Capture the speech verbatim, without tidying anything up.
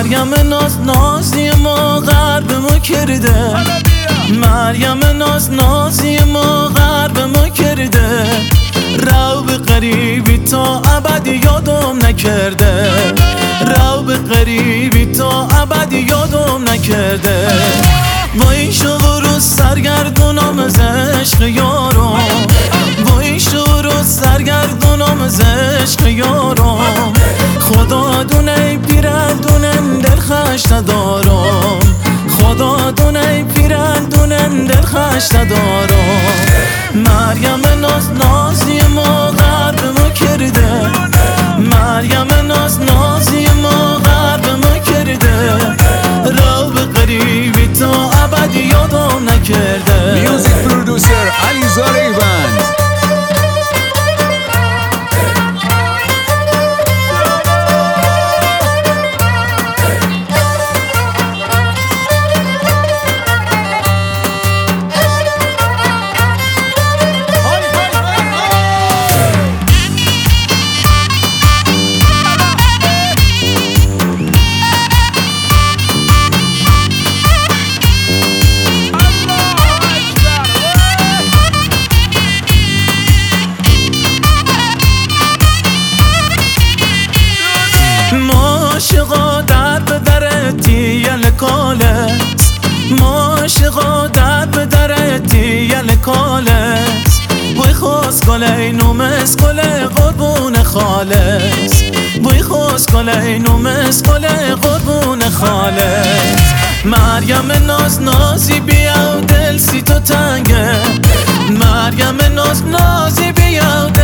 مریم ناز نازی ما غرب ما کرده، مریم ناز نازی ما غرب ما کرده، رو به غریبی تا ابد یادم نکرده، رو به غریبی تا ابد یادم نکرده. با این شعور و سرگردونم از عشق یارم، با این شعور و سرگردونم از عشق یارم، خدا دونه پیرندونم دل خش ندارم، خدا دونه پیرندونم دل خش ندارم. مریم ناز نازی ما غرب ما کرده، مریم ناز نازی ما غرب ما کرده، رو به غریبی تا ابد یادم نکرده. میوزیک پرودوسر علیزا ریوند. عاشقا در به درتی یل کالت، عاشقا در به درتی یل کالت، بوی خوز کلی نومس کلی قربون خالت، بوی خوز کلی نومس کلی قربون خالت. مریم ناز نازی بیا دل سی تو تنگه، مریم ناز نازی بیا